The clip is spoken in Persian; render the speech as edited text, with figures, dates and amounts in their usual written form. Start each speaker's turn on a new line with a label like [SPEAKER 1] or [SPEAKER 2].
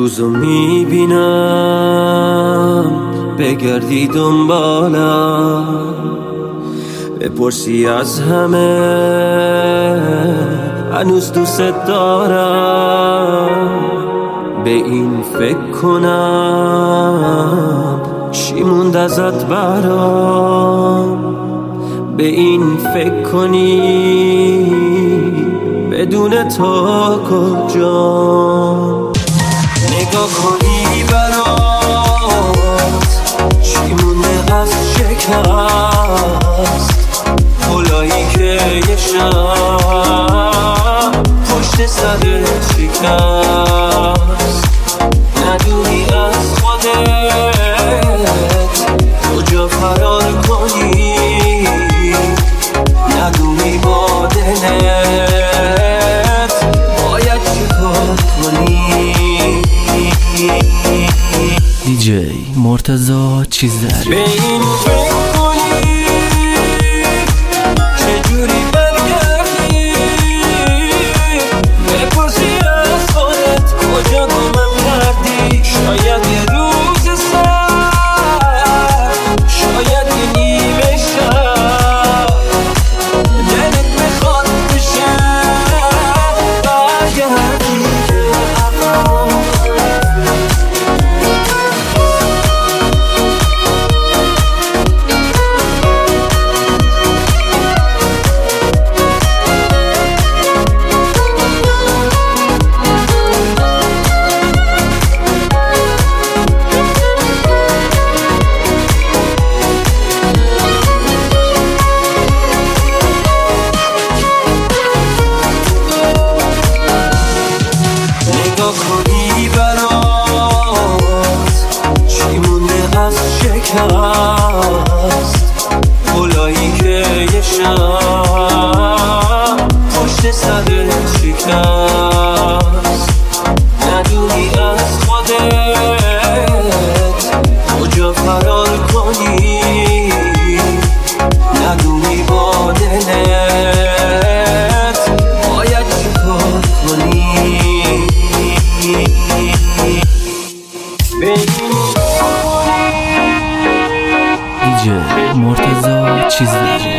[SPEAKER 1] روزو میبینم بگردی دنبالم، بپرسی از همه هنوز دوست دارم. به این فکر کنم چی موند ازت برام، به این فکر کنی بدون تو کجام. نگاه کنی برات چی مونده از شکست، گلایی که یه شب پشت سرت شکست. ندونی از خودت کجا فرار کنی، ندونی با دلت باید چی کار کنی.
[SPEAKER 2] دیجی مرتضی چیزداری.
[SPEAKER 1] به این فکر کنی چجوری برگردی، بپرسی از خودت کجا گمم کردی. شاید یه روز سر، شاید یه نیمه شب دلت میخواد بشه برگردی به عقب. نگاه کنی برات چی مونده از شکست، گلایی که یه شب پشت سرت شکست. ندونی از خودت کجا فرار کنی، ندونی با دلت باید چی کار کنی.
[SPEAKER 2] دیجی مرتضی چیزداری.